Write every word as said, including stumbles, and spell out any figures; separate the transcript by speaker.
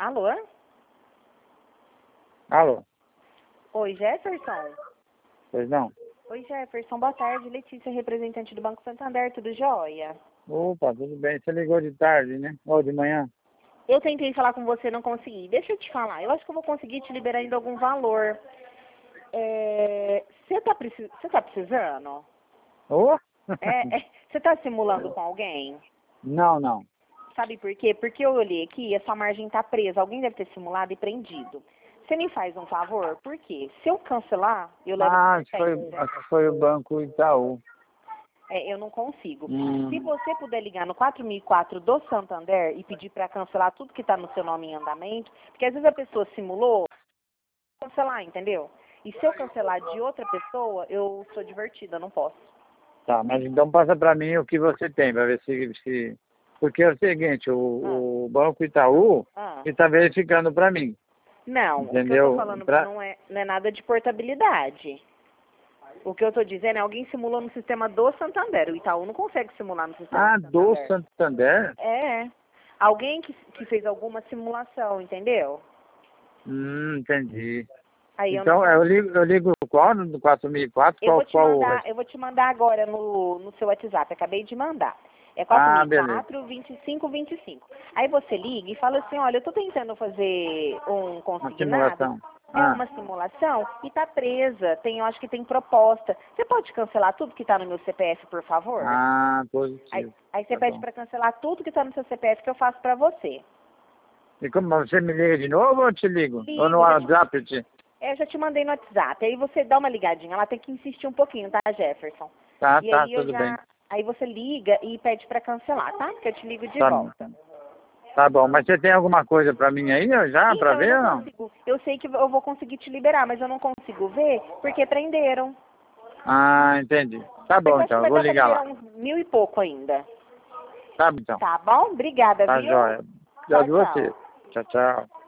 Speaker 1: Alô?
Speaker 2: Alô?
Speaker 1: Oi, Jefferson?
Speaker 2: Pois não?
Speaker 1: Oi, Jefferson. Boa tarde. Letícia, representante do Banco Santander. Tudo jóia?
Speaker 2: Opa, tudo bem. Você ligou de tarde, né? Ou de manhã?
Speaker 1: Eu tentei falar com você, não consegui. Deixa eu te falar. Eu acho que eu vou conseguir te liberar ainda algum valor. É... Você tá, precis... Você tá precisando?
Speaker 2: Ô?
Speaker 1: É, é... Você tá simulando com alguém?
Speaker 2: Não, não.
Speaker 1: Sabe por quê? Porque eu olhei aqui e a sua margem tá presa. Alguém deve ter simulado e prendido. Você me faz um favor? Por quê? Se eu cancelar, eu levo
Speaker 2: Ah, acho que foi,
Speaker 1: advertência.
Speaker 2: acho que foi o Banco Itaú.
Speaker 1: É, eu não consigo. Se
Speaker 2: Hum.
Speaker 1: você puder ligar no quatro mil e quatro do Santander e pedir para cancelar tudo que está no seu nome em andamento, porque às vezes a pessoa simulou, cancelar, entendeu? E se eu cancelar de outra pessoa, eu sou divertida, não posso.
Speaker 2: Tá, mas então passa pra mim o que você tem, pra ver se... se... Porque é o seguinte,
Speaker 1: Ah,
Speaker 2: o, o Banco Itaú
Speaker 1: ah.
Speaker 2: está verificando pra mim,
Speaker 1: Não, o que eu tô
Speaker 2: entendeu?
Speaker 1: falando
Speaker 2: Pra...
Speaker 1: não é, não é nada de portabilidade. O que eu tô dizendo é alguém simulou no sistema do Santander. O Itaú não consegue simular no sistema
Speaker 2: Ah,
Speaker 1: do
Speaker 2: do
Speaker 1: Santander.
Speaker 2: Santander?
Speaker 1: É. Alguém que, que fez alguma simulação, entendeu?
Speaker 2: Hum, entendi.
Speaker 1: Aí eu não
Speaker 2: Então, eu
Speaker 1: consigo.
Speaker 2: ligo, eu ligo qual? No quatro mil e quatro?
Speaker 1: Eu
Speaker 2: Qual,
Speaker 1: vou te
Speaker 2: qual o
Speaker 1: mandar,
Speaker 2: resto?
Speaker 1: eu vou te mandar agora no, no seu WhatsApp. Acabei de mandar. É
Speaker 2: Ah, beleza.
Speaker 1: quatro mil e quatro, vinte e cinco, vinte e cinco. Aí você liga e fala assim, olha, eu tô tentando fazer um
Speaker 2: Uma
Speaker 1: consignado,
Speaker 2: simulação.
Speaker 1: é
Speaker 2: Ah,
Speaker 1: uma simulação e tá presa. Tem, eu acho que tem proposta. Você pode cancelar tudo que tá no meu C P F, por favor?
Speaker 2: ah,
Speaker 1: Aí,
Speaker 2: positivo.
Speaker 1: aí você
Speaker 2: Tá
Speaker 1: pede
Speaker 2: bom.
Speaker 1: para cancelar tudo que tá no seu C P F que eu faço para você.
Speaker 2: E como você me liga de novo ou eu te ligo? Ou no
Speaker 1: Ligo, já te,
Speaker 2: WhatsApp eu te...
Speaker 1: é, eu já te mandei no WhatsApp. Aí você dá uma ligadinha. Ela tem que insistir um pouquinho, tá, Jefferson?
Speaker 2: Tá,
Speaker 1: E
Speaker 2: tá,
Speaker 1: aí eu
Speaker 2: tudo bem.
Speaker 1: já. Aí você liga e pede pra cancelar, tá? Que eu te ligo de
Speaker 2: Tá,
Speaker 1: volta.
Speaker 2: tá bom. Mas você tem alguma coisa pra mim aí ó, já, pra
Speaker 1: Então, eu
Speaker 2: ver
Speaker 1: não
Speaker 2: ou não?
Speaker 1: consigo. Eu sei que eu vou conseguir te liberar, mas eu não consigo ver porque prenderam.
Speaker 2: Ah, entendi. Tá
Speaker 1: Mas
Speaker 2: bom
Speaker 1: eu acho que
Speaker 2: então, eu
Speaker 1: vai
Speaker 2: vou
Speaker 1: dar pra
Speaker 2: ligar
Speaker 1: liberar
Speaker 2: lá.
Speaker 1: uns mil e pouco ainda.
Speaker 2: Tá bom então.
Speaker 1: Tá bom? Obrigada,
Speaker 2: Tá
Speaker 1: viu?
Speaker 2: jóia.
Speaker 1: Tchau,
Speaker 2: Obrigado a você.
Speaker 1: tchau.
Speaker 2: Tchau, tchau.